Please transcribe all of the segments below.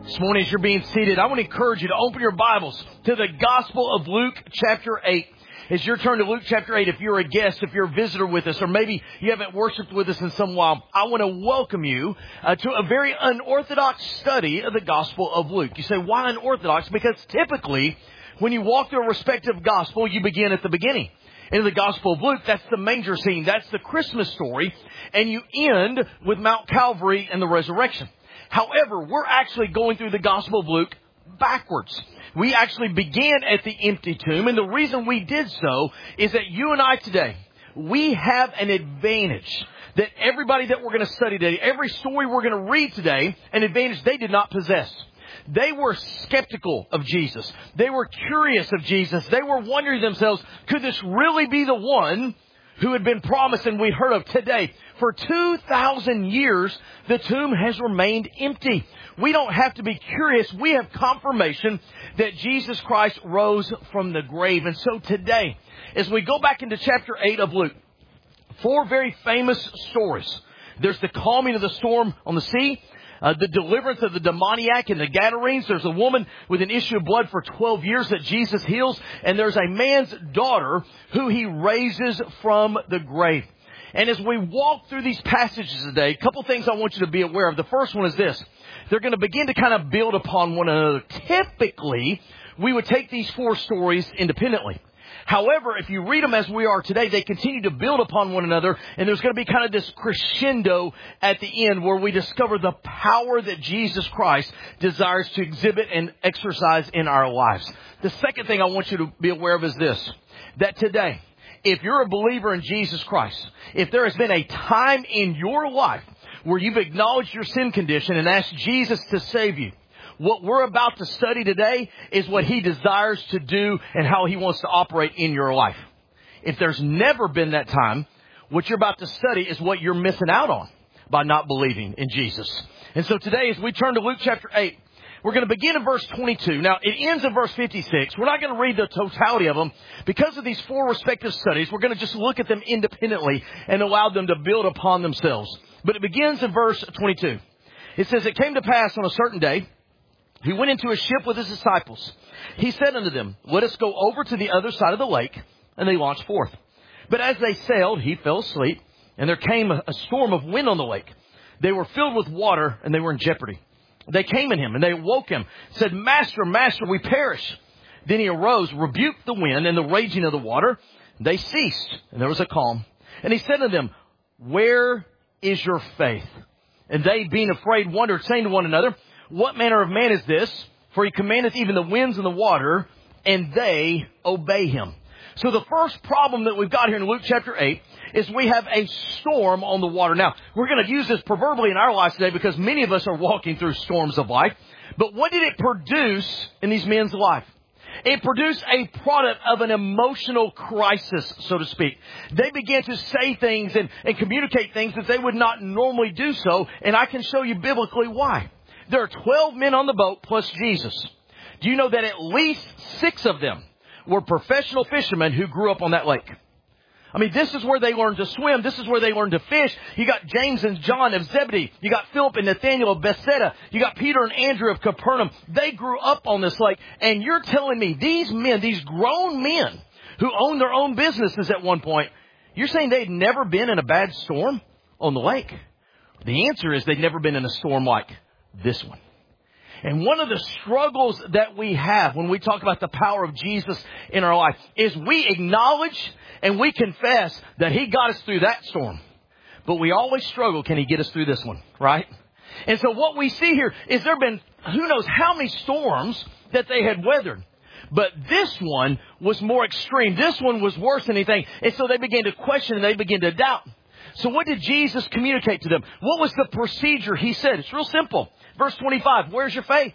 This morning as you're being seated, I want to encourage you to open your Bibles to the Gospel of Luke chapter 8. As you turn to Luke chapter 8, if you're a guest, if you're a visitor with us, or maybe you haven't worshiped with us in some while, I want to welcome you to a very unorthodox study of the Gospel of Luke. You say, why unorthodox? Because typically, when you walk through a respective gospel, you begin at the beginning. In the Gospel of Luke, that's the manger scene. That's the Christmas story. And you end with Mount Calvary and the resurrection. However, we're actually going through the Gospel of Luke backwards. We actually began at the empty tomb. And the reason we did so is that you and I today, we have an advantage that everybody that we're going to study today, every story we're going to read today, an advantage they did not possess. They were skeptical of Jesus. They were curious of Jesus. They were wondering to themselves, could this really be the one who had been promised and we heard of today? For 2,000 years, the tomb has remained empty. We don't have to be curious. We have confirmation that Jesus Christ rose from the grave. And so today, as we go back into chapter 8 of Luke, four very famous stories. There's the calming of the storm on the sea. The deliverance of the demoniac and the Gadarenes. There's a woman with an issue of blood for 12 years that Jesus heals. And there's a man's daughter who he raises from the grave. And as we walk through these passages today, a couple things I want you to be aware of. The first one is this. They're going to begin to kind of build upon one another. Typically, we would take these four stories independently. However, if you read them as we are today, they continue to build upon one another. And there's going to be kind of this crescendo at the end where we discover the power that Jesus Christ desires to exhibit and exercise in our lives. The second thing I want you to be aware of is this, that today, if you're a believer in Jesus Christ, if there has been a time in your life where you've acknowledged your sin condition and asked Jesus to save you, what we're about to study today is what He desires to do and how He wants to operate in your life. If there's never been that time, what you're about to study is what you're missing out on by not believing in Jesus. And so today, as we turn to Luke chapter 8, we're going to begin in verse 22. Now, it ends in verse 56. We're not going to read the totality of them. Because of these four respective studies, we're going to just look at them independently and allow them to build upon themselves. But it begins in verse 22. It says, "It came to pass on a certain day, He went into a ship with His disciples. He said unto them, Let us go over to the other side of the lake. And they launched forth. But as they sailed, He fell asleep, and there came a storm of wind on the lake. They were filled with water, and they were in jeopardy. They came in Him, and they awoke Him, said, Master, Master, we perish. Then He arose, rebuked the wind and the raging of the water. They ceased, and there was a calm. And He said to them, Where is your faith? And they, being afraid, wondered, saying to one another, What manner of man is this? For He commandeth even the winds and the water, and they obey Him." So the first problem that we've got here in Luke chapter 8 is we have a storm on the water. Now, we're going to use this proverbially in our lives today because many of us are walking through storms of life. But what did it produce in these men's life? It produced a product of an emotional crisis, so to speak. They began to say things and communicate things that they would not normally do so. And I can show you biblically why. There are 12 men on the boat plus Jesus. Do you know that at least 6 of them were professional fishermen who grew up on that lake? I mean, this is where they learned to swim. This is where they learned to fish. You got James and John of Zebedee. You got Philip and Nathanael of Bethsaida. You got Peter and Andrew of Capernaum. They grew up on this lake. And you're telling me these men, these grown men who own their own businesses at one point, you're saying they'd never been in a bad storm on the lake? The answer is they'd never been in a storm like this one. And one of the struggles that we have when we talk about the power of Jesus in our life is we acknowledge and we confess that He got us through that storm. But we always struggle, can He get us through this one, right? And so what we see here is there have been who knows how many storms that they had weathered. But this one was more extreme. This one was worse than anything. And so they began to question and they began to doubt. So what did Jesus communicate to them? What was the procedure He said? It's real simple. Verse 25, where's your faith?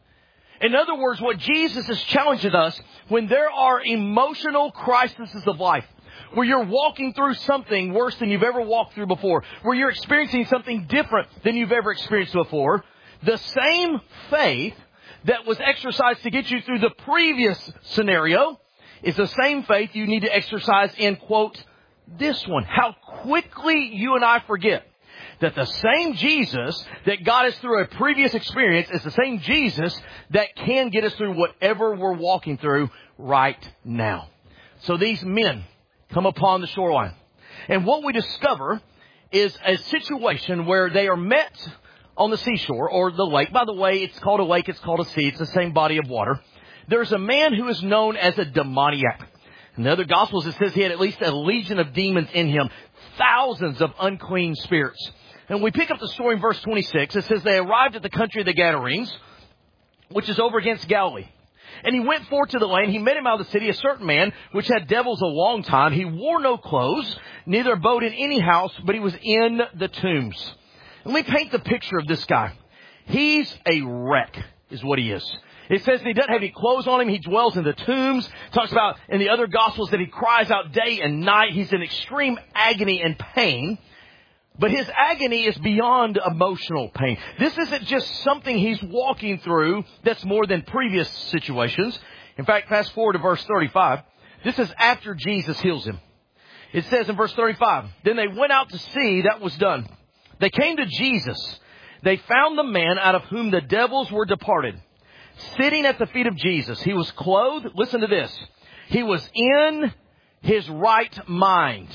In other words, what Jesus is challenging us, when there are emotional crises of life, where you're walking through something worse than you've ever walked through before, where you're experiencing something different than you've ever experienced before, the same faith that was exercised to get you through the previous scenario is the same faith you need to exercise in, quote, this one. How quickly you and I forget that the same Jesus that got us through a previous experience is the same Jesus that can get us through whatever we're walking through right now. So these men come upon the shoreline. And what we discover is a situation where they are met on the seashore or the lake. By the way, it's called a lake, it's called a sea. It's the same body of water. There's a man who is known as a demoniac. In the other Gospels, it says he had at least a legion of demons in him, thousands of unclean spirits. And we pick up the story in verse 26. It says they arrived at the country of the Gadarenes, which is over against Galilee. And he went forth to the land. He met him out of the city, a certain man, which had devils a long time. He wore no clothes, neither abode in any house, but he was in the tombs. And let me paint the picture of this guy. He's a wreck, is what he is. It says he doesn't have any clothes on him. He dwells in the tombs. It talks about in the other Gospels that he cries out day and night. He's in extreme agony and pain. But his agony is beyond emotional pain. This isn't just something he's walking through that's more than previous situations. In fact, fast forward to verse 35. This is after Jesus heals him. It says in verse 35, then they went out to see that was done. They came to Jesus. They found the man out of whom the devils were departed, sitting at the feet of Jesus. He was clothed. Listen to this. He was in his right mind.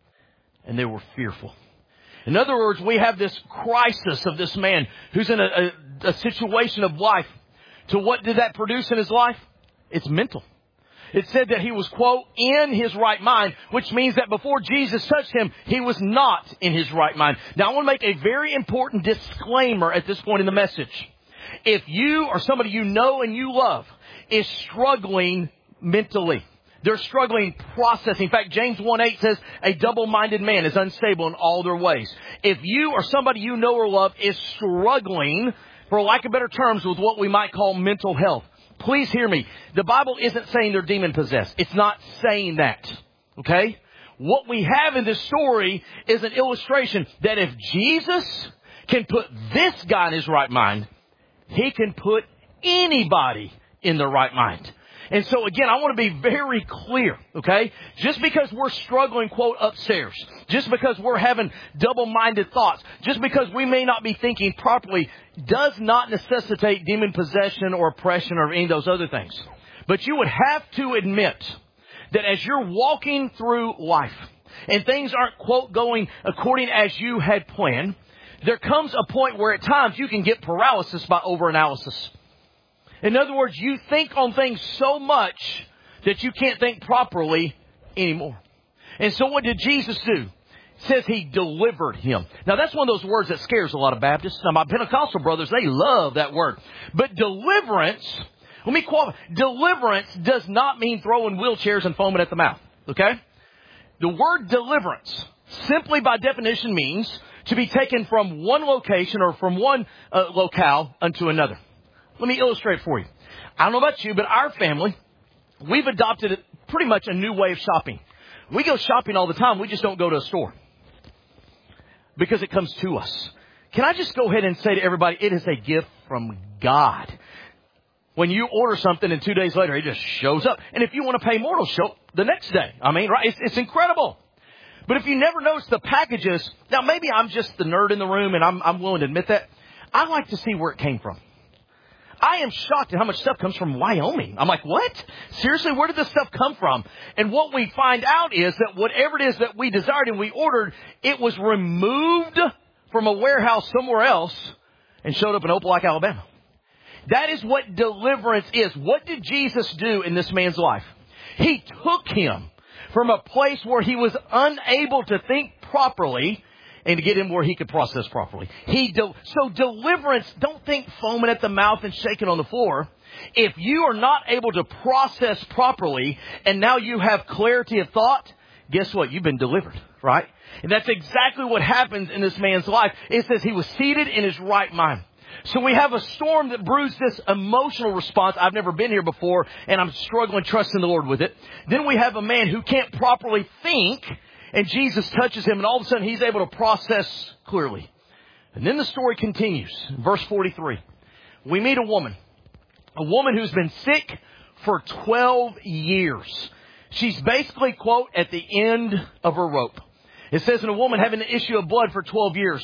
And they were fearful. In other words, we have this crisis of this man who's in a situation of life. So what did that produce in his life? It's mental. It said that he was, quote, in his right mind, which means that before Jesus touched him, he was not in his right mind. Now, I want to make a very important disclaimer at this point in the message. If you or somebody you know and you love is struggling mentally, they're struggling processing. In fact, James 1:8 says a double-minded man is unstable in all their ways. If you or somebody you know or love is struggling, for lack of better terms, with what we might call mental health, please hear me. The Bible isn't saying they're demon-possessed. It's not saying that. Okay? What we have in this story is an illustration that if Jesus can put this guy in his right mind, he can put anybody in their right mind. And so again, I want to be very clear, okay? Just because we're struggling, quote, upstairs, just because we're having double-minded thoughts, just because we may not be thinking properly, does not necessitate demon possession or oppression or any of those other things. But you would have to admit that as you're walking through life and things aren't, quote, going according as you had planned, there comes a point where at times you can get paralysis by overanalysis. In other words, you think on things so much that you can't think properly anymore. And so what did Jesus do? It says he delivered him. Now that's one of those words that scares a lot of Baptists. Now my Pentecostal brothers, they love that word. But deliverance, let me qualify. Deliverance does not mean throwing wheelchairs and foaming at the mouth. Okay? The word deliverance, simply by definition, means to be taken from one location or from one locale unto another. Let me illustrate for you. I don't know about you, but our family, we've adopted pretty much a new way of shopping. We go shopping all the time. We just don't go to a store because it comes to us. Can I just go ahead and say to everybody, it is a gift from God. When you order something and 2 days later, it just shows up. And if you want to pay more, it'll show up the next day. I mean, right? It's incredible. But if you never notice the packages, now maybe I'm just the nerd in the room and I'm willing to admit that. I like to see where it came from. I am shocked at how much stuff comes from Wyoming. I'm like, what? Seriously, where did this stuff come from? And what we find out is that whatever it is that we desired and we ordered, it was removed from a warehouse somewhere else and showed up in Opelika, Alabama. That is what deliverance is. What did Jesus do in this man's life? He took him from a place where he was unable to think properly and to get him where he could process properly. So deliverance, don't think foaming at the mouth and shaking on the floor. If you are not able to process properly and now you have clarity of thought, guess what? You've been delivered, right? And that's exactly what happens in this man's life. It says he was seated in his right mind. So we have a storm that brews this emotional response. I've never been here before, and I'm struggling trusting the Lord with it. Then we have a man who can't properly think, and Jesus touches him, and all of a sudden he's able to process clearly. And then the story continues. Verse 43. We meet a woman who's been sick for 12 years. She's basically, quote, at the end of her rope. It says in a woman having an issue of blood for 12 years.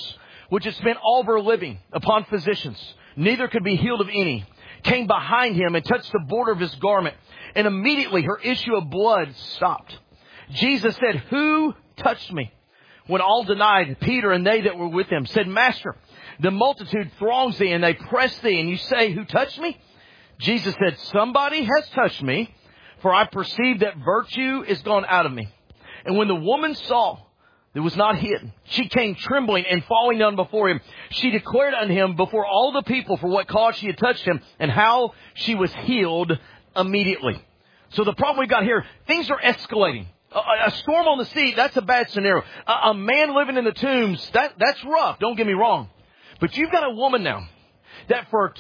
which had spent all of her living upon physicians, neither could be healed of any, came behind him and touched the border of his garment. And immediately her issue of blood stopped. Jesus said, "Who touched me?" When all denied, Peter and they that were with him said, "Master, the multitude throngs thee, and they press thee, and you say, 'Who touched me?' Jesus said, 'Somebody has touched me, for I perceive that virtue is gone out of me.' And when the woman saw it was not hidden, she came trembling and falling down before him. She declared unto him before all the people for what cause she had touched him, and how she was healed immediately." So the problem we got here, things are escalating. A storm on the sea, that's a bad scenario. A man living in the tombs, that's rough, don't get me wrong. But you've got a woman now that for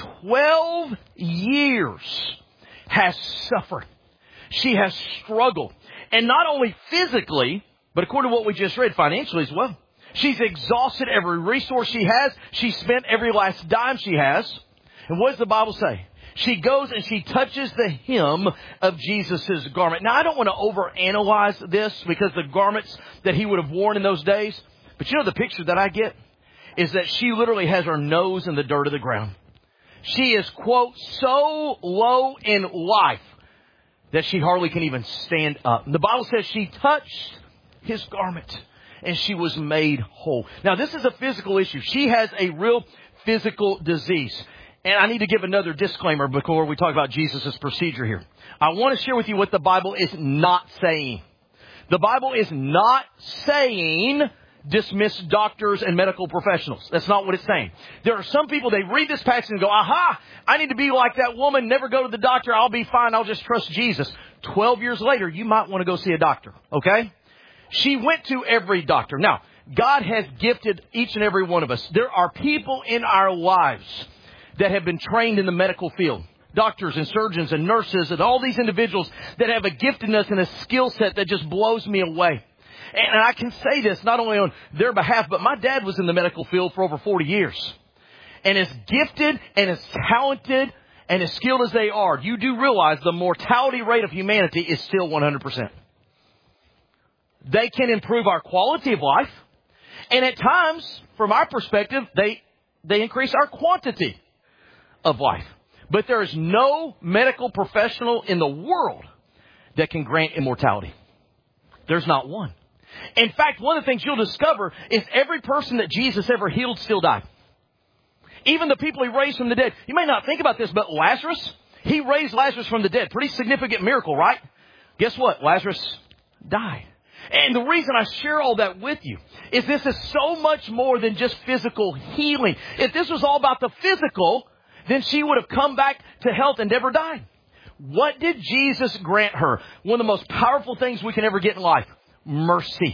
12 years has suffered. She has struggled. And not only physically, but according to what we just read, financially as well. She's exhausted every resource she has. She's spent every last dime she has. And what does the Bible say? She goes and she touches the hem of Jesus' garment. Now, I don't want to overanalyze this because the garments that he would have worn in those days. But you know the picture that I get is that she literally has her nose in the dirt of the ground. She is, quote, so low in life that she hardly can even stand up. And the Bible says she touched his garment and she was made whole. Now, this is a physical issue. She has a real physical disease. And I need to give another disclaimer before we talk about Jesus' procedure here. I want to share with you what the Bible is not saying. The Bible is not saying dismiss doctors and medical professionals. That's not what it's saying. There are some people, they read this passage and go, aha, I need to be like that woman, never go to the doctor, I'll be fine, I'll just trust Jesus. 12 years later, you might want to go see a doctor, okay? She went to every doctor. Now, God has gifted each and every one of us. There are people in our lives that have been trained in the medical field. Doctors and surgeons and nurses and all these individuals that have a giftedness and a skill set that just blows me away. And I can say this not only on their behalf, but my dad was in the medical field for over 40 years. And as gifted and as talented and as skilled as they are, you do realize the mortality rate of humanity is still 100%. They can improve our quality of life. And at times, from our perspective, they increase our quantity of life. But there is no medical professional in the world that can grant immortality. There's not one. In fact, one of the things you'll discover is every person that Jesus ever healed still died. Even the people he raised from the dead. You may not think about this, but Lazarus, he raised Lazarus from the dead. Pretty significant miracle, right? Guess what? Lazarus died. And the reason I share all that with you is this is so much more than just physical healing. If this was all about the physical, then she would have come back to health and never died. What did Jesus grant her? One of the most powerful things we can ever get in life. Mercy.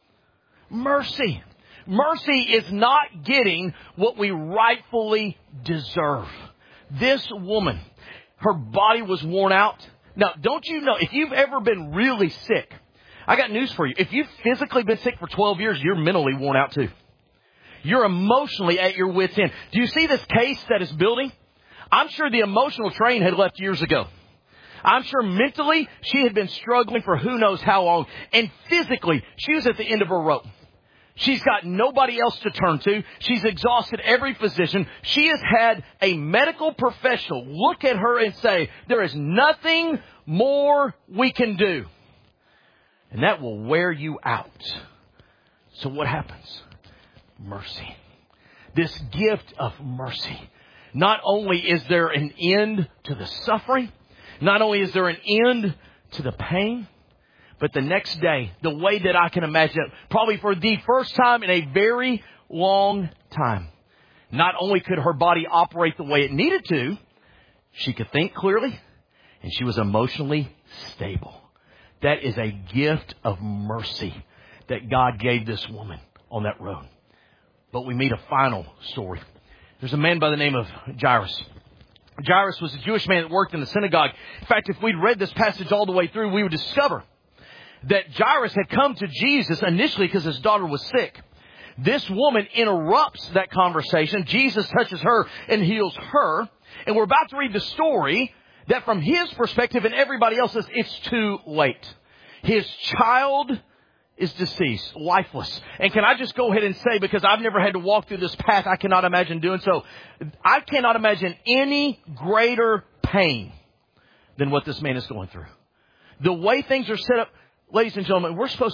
Mercy. Mercy is not getting what we rightfully deserve. This woman, her body was worn out. Now, don't you know, if you've ever been really sick, I got news for you. If you've physically been sick for 12 years, you're mentally worn out too. You're emotionally at your wit's end. Do you see this case that is building? I'm sure the emotional train had left years ago. I'm sure mentally she had been struggling for who knows how long. And physically, she was at the end of her rope. She's got nobody else to turn to. She's exhausted every physician. She has had a medical professional look at her and say, there is nothing more we can do. And that will wear you out. So what happens? Mercy. This gift of mercy. Not only is there an end to the suffering, not only is there an end to the pain, but the next day, the way that I can imagine it, probably for the first time in a very long time, not only could her body operate the way it needed to, she could think clearly, and she was emotionally stable. That is a gift of mercy that God gave this woman on that road. But we meet a final story. There's a man by the name of Jairus. Jairus was a Jewish man that worked in the synagogue. In fact, if we'd read this passage all the way through, we would discover that Jairus had come to Jesus initially because his daughter was sick. This woman interrupts that conversation. Jesus touches her and heals her. And we're about to read the story that from his perspective and everybody else's, it's too late. His child is deceased, lifeless. And can I just go ahead and say, because I've never had to walk through this path, I cannot imagine doing so. I cannot imagine any greater pain than what this man is going through. The way things are set up, ladies and gentlemen, we're supposed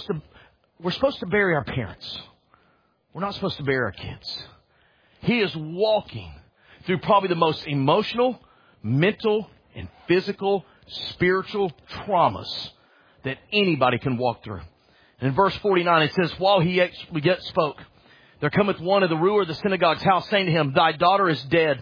to bury our parents. We're not supposed to bury our kids. He is walking through probably the most emotional, mental, and physical, spiritual traumas that anybody can walk through. And in verse 49, it says, while he yet spoke, there cometh one of the ruler of the synagogue's house, saying to him, Thy daughter is dead.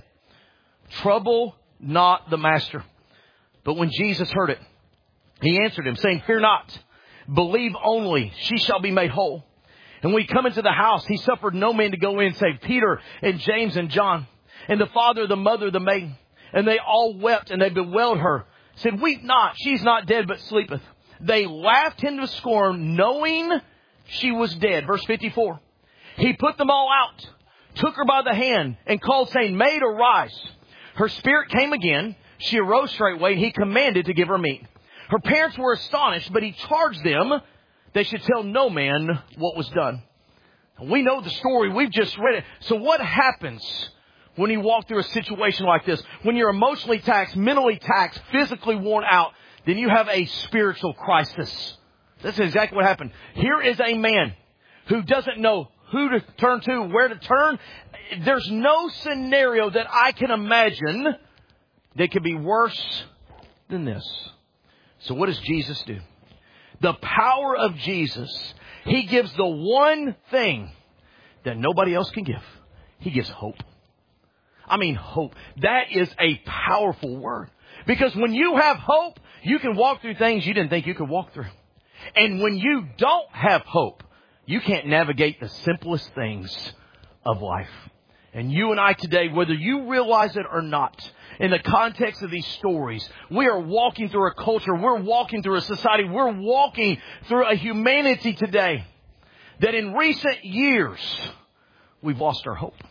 Trouble not the master. But when Jesus heard it, he answered him, saying, Fear not, believe only, she shall be made whole. And when he come into the house, he suffered no man to go in, save Peter and James and John, and the father, the mother, the maiden. And they all wept, and they bewailed her, said, Weep not, she's not dead, but sleepeth. They laughed him to scorn, knowing she was dead. Verse 54. He put them all out, took her by the hand, and called, saying, Maid, arise. Her spirit came again. She arose straightway, and he commanded to give her meat. Her parents were astonished, but he charged them they should tell no man what was done. We know the story. We've just read it. So what happens when you walk through a situation like this? When you're emotionally taxed, mentally taxed, physically worn out, then you have a spiritual crisis. That's exactly what happened. Here is a man who doesn't know who to turn to, where to turn. There's no scenario that I can imagine that could be worse than this. So what does Jesus do? The power of Jesus. He gives the one thing that nobody else can give. He gives hope. I mean, hope. That is a powerful word. Because when you have hope, you can walk through things you didn't think you could walk through. And when you don't have hope, you can't navigate the simplest things of life. And you and I today, whether you realize it or not, in the context of these stories, we are walking through a culture. We're walking through a society. We're walking through a humanity today that in recent years, we've lost our hope.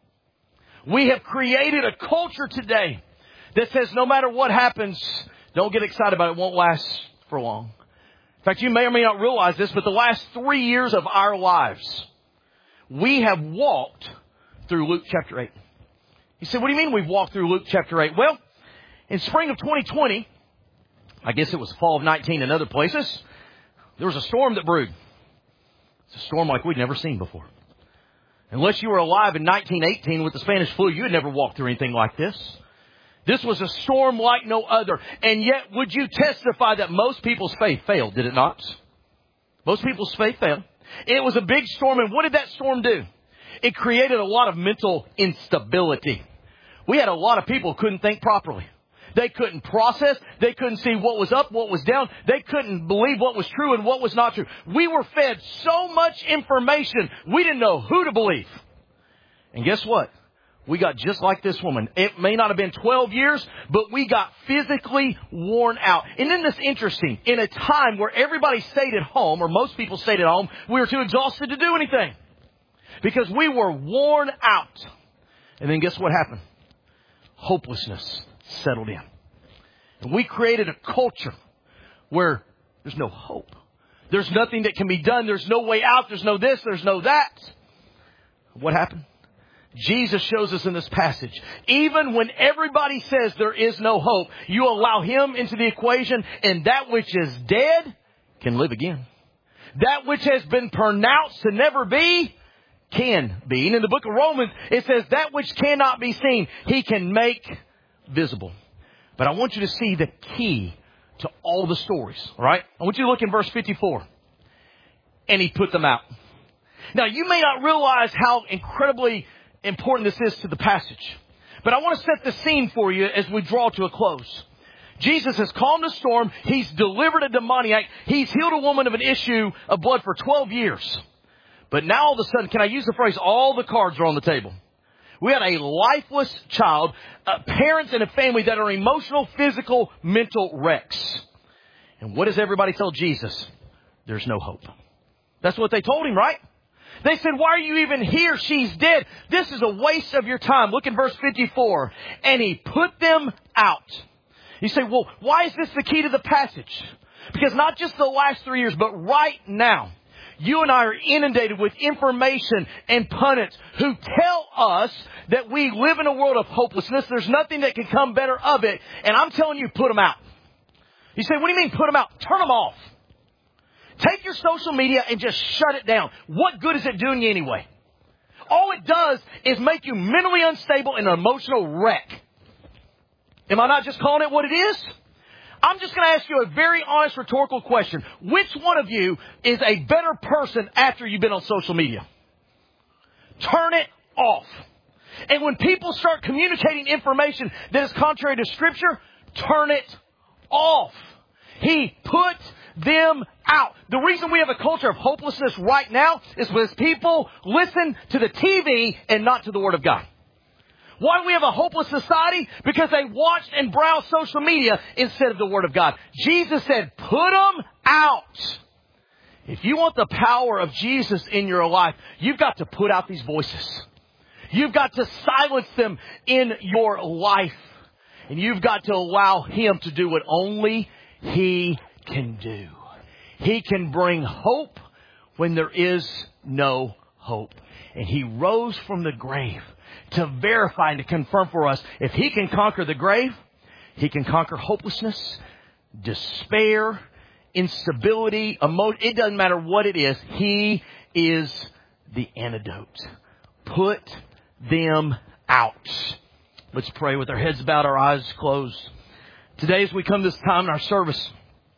We have created a culture today that says no matter what happens, don't get excited about it. It won't last for long. In fact, you may or may not realize this, but the last 3 years of our lives, we have walked through Luke chapter 8. You say, what do you mean we've walked through Luke chapter 8? Well, in spring of 2020, I guess it was fall of 19 in other places, there was a storm that brewed. It's a storm like we'd never seen before. Unless you were alive in 1918 with the Spanish flu, you had never walked through anything like this. This was a storm like no other. And yet, would you testify that most people's faith failed, did it not? Most people's faith failed. It was a big storm, and what did that storm do? It created a lot of mental instability. We had a lot of people who couldn't think properly. They couldn't process. They couldn't see what was up, what was down. They couldn't believe what was true and what was not true. We were fed so much information, we didn't know who to believe. And guess what? We got just like this woman. It may not have been 12 years, but we got physically worn out. And isn't this interesting? In a time where everybody stayed at home, or most people stayed at home, we were too exhausted to do anything. Because we were worn out. And then guess what happened? Hopelessness settled in. And we created a culture where there's no hope. There's nothing that can be done. There's no way out. There's no this. There's no that. What happened? Jesus shows us in this passage, even when everybody says there is no hope, you allow Him into the equation, and that which is dead can live again. That which has been pronounced to never be can be. And in the book of Romans, it says that which cannot be seen, He can make visible. But I want you to see the key to all the stories. All right? I want you to look in verse 54. And He put them out. Now, you may not realize how incredibly important this is to the passage. But I want to set the scene for you as we draw to a close. Jesus has calmed a storm. He's delivered a demoniac. He's healed a woman of an issue of blood for 12 years. But now all of a sudden, can I use the phrase, all the cards are on the table. We had a lifeless child, parents and a family that are emotional, physical, mental wrecks. And what does everybody tell Jesus? There's no hope. That's what they told Him, right? They said, why are you even here? She's dead. This is a waste of your time. Look in verse 54. And He put them out. You say, well, why is this the key to the passage? Because not just the last 3 years, but right now, you and I are inundated with information and pundits who tell us that we live in a world of hopelessness. There's nothing that can come better of it. And I'm telling you, put them out. You say, what do you mean put them out? Turn them off. Take your social media and just shut it down. What good is it doing you anyway? All it does is make you mentally unstable and an emotional wreck. Am I not just calling it what it is? I'm just going to ask you a very honest rhetorical question. Which one of you is a better person after you've been on social media? Turn it off. And when people start communicating information that is contrary to Scripture, turn it off. He put them out. The reason we have a culture of hopelessness right now is because people listen to the TV and not to the Word of God. Why do we have a hopeless society? Because they watched and browsed social media instead of the Word of God. Jesus said, put them out. If you want the power of Jesus in your life, you've got to put out these voices. You've got to silence them in your life. And you've got to allow Him to do what only He can do. He can bring hope when there is no hope. And He rose from the grave to verify and to confirm for us. If He can conquer the grave, He can conquer hopelessness, despair, instability, emotion. It doesn't matter what it is. He is the antidote. Put them out. Let's pray with our heads bowed, our eyes closed. Today, as we come this time in our service,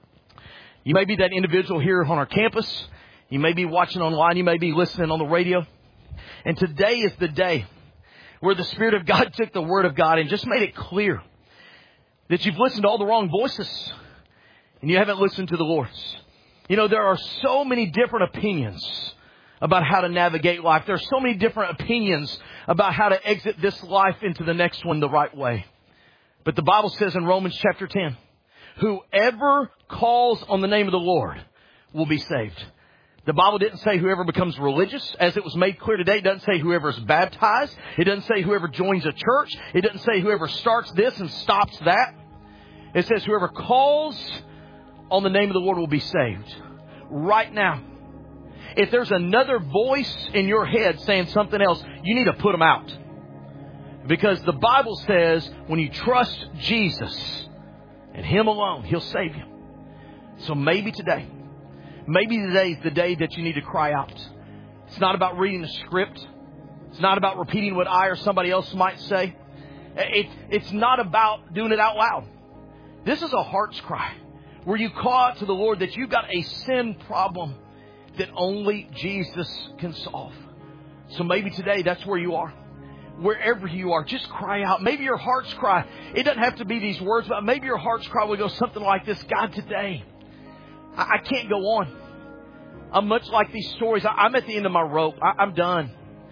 you may be that individual here on our campus. You may be watching online. You may be listening on the radio. And today is the day where the Spirit of God took the Word of God and just made it clear that you've listened to all the wrong voices and you haven't listened to the Lord's. You know, there are so many different opinions about how to navigate life. There are so many different opinions about how to exit this life into the next one the right way. But the Bible says in Romans chapter 10, whoever calls on the name of the Lord will be saved. The Bible didn't say whoever becomes religious, as it was made clear today. It doesn't say whoever is baptized. It doesn't say whoever joins a church. It doesn't say whoever starts this and stops that. It says whoever calls on the name of the Lord will be saved. Right now, if there's another voice in your head saying something else, you need to put them out. Because the Bible says when you trust Jesus and Him alone, He'll save you. So maybe today is the day that you need to cry out. It's not about reading a script. It's not about repeating what I or somebody else might say. It's not about doing it out loud. This is a heart's cry where you call out to the Lord that you've got a sin problem that only Jesus can solve. So maybe today that's where you are. Wherever you are, just cry out. Maybe your heart's cry, it doesn't have to be these words, but maybe your heart's cry will go something like this. God, today, I can't go on. I'm much like these stories. I'm at the end of my rope. I'm done.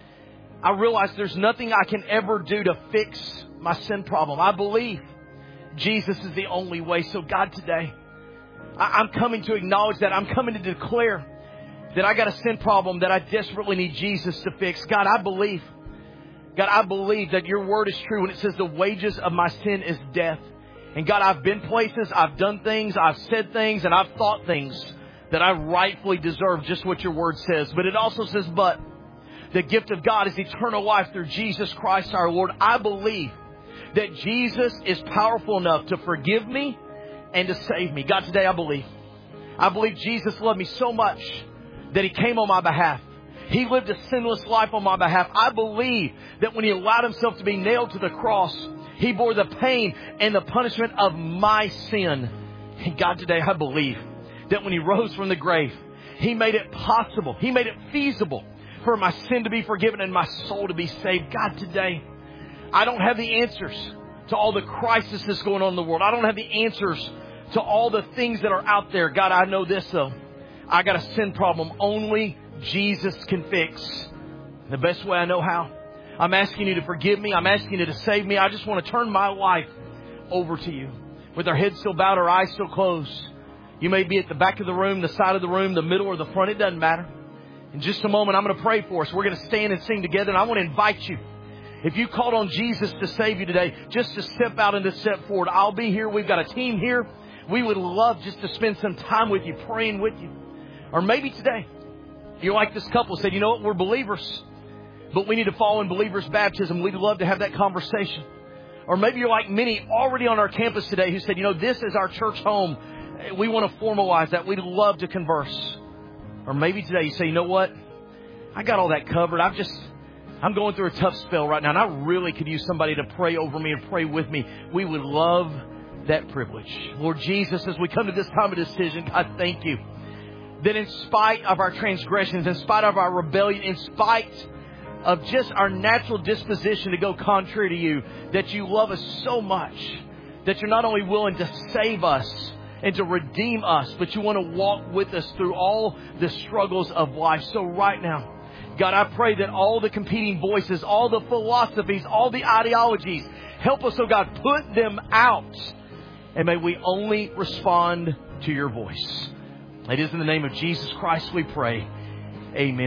I realize there's nothing I can ever do to fix my sin problem. I believe Jesus is the only way. So God, today, I'm coming to acknowledge that. I'm coming to declare that I got a sin problem that I desperately need Jesus to fix. God, I believe. God, I believe that your word is true when it says the wages of my sin is death. And God, I've been places, I've done things, I've said things, and I've thought things that I rightfully deserve, just what your word says. But it also says, but the gift of God is eternal life through Jesus Christ our Lord. I believe that Jesus is powerful enough to forgive me and to save me. God, today I believe. I believe Jesus loved me so much that He came on my behalf. He lived a sinless life on my behalf. I believe that when He allowed Himself to be nailed to the cross, He bore the pain and the punishment of my sin. And God, today I believe that when He rose from the grave, He made it possible. He made it feasible for my sin to be forgiven and my soul to be saved. God, today, I don't have the answers to all the crisis that's going on in the world. I don't have the answers to all the things that are out there. God, I know this though. I got a sin problem only Jesus can fix. The best way I know how. I'm asking you to forgive me. I'm asking you to save me. I just want to turn my life over to you. With our heads still bowed, our eyes still closed. You may be at the back of the room, the side of the room, the middle or the front. It doesn't matter. In just a moment, I'm going to pray for us. We're going to stand and sing together. And I want to invite you. If you called on Jesus to save you today, just to step out and to step forward. I'll be here. We've got a team here. We would love just to spend some time with you, praying with you. Or maybe today, You're like this couple said, you know what, we're believers, but we need to follow in believers' baptism. We'd love to have that conversation. Or maybe you're like many already on our campus today who said, you know, this is our church home. We want to formalize that. We'd love to converse. Or maybe today you say, you know what, I got all that covered. I'm going through a tough spell right now, and I really could use somebody to pray over me and pray with me. We would love that privilege. Lord Jesus, as we come to this time of decision, God, thank you that in spite of our transgressions, in spite of our rebellion, in spite of just our natural disposition to go contrary to you, that you love us so much that you're not only willing to save us and to redeem us, but you want to walk with us through all the struggles of life. So right now, God, I pray that all the competing voices, all the philosophies, all the ideologies, help us, oh God, put them out. And may we only respond to your voice. It is in the name of Jesus Christ we pray. Amen.